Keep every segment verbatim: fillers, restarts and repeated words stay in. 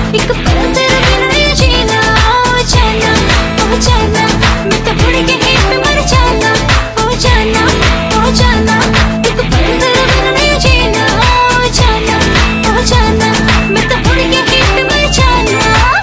एक पल तेरे बिन नहीं जीना। ओ जाना ओ जाना मैं तो उड़ के ही पे मर जाना। ओ जाना ओ जाना एक पल तेरे बिन नहीं जीना। ओ जाना ओ जाना मैं तो उड़ के ही पे मर जाना।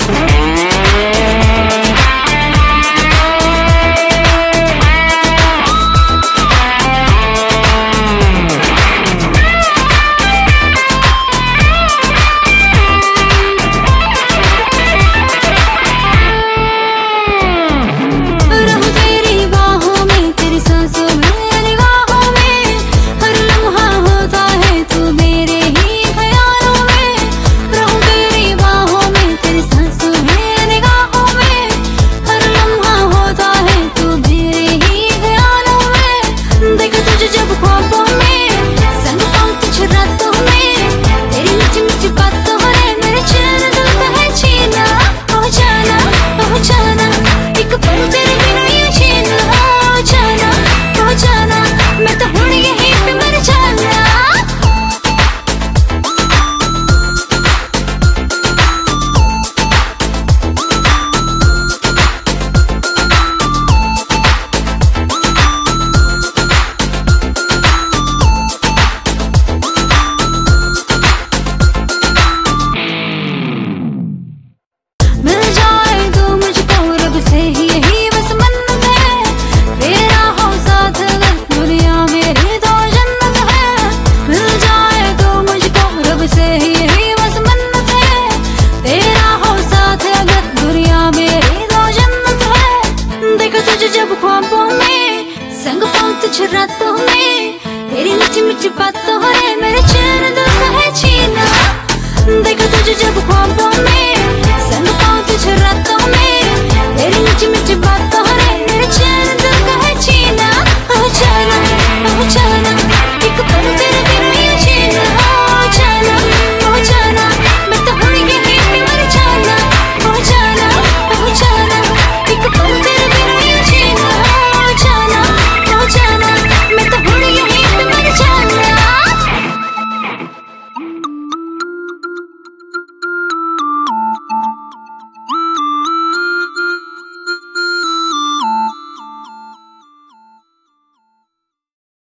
जब ख्वाबों में संग पाऊं तुझे रातों में, तेरी मीठी मीठी बातों है मेरे चैन दिल का है छीना। देखा तुझे जब ख्वाबों में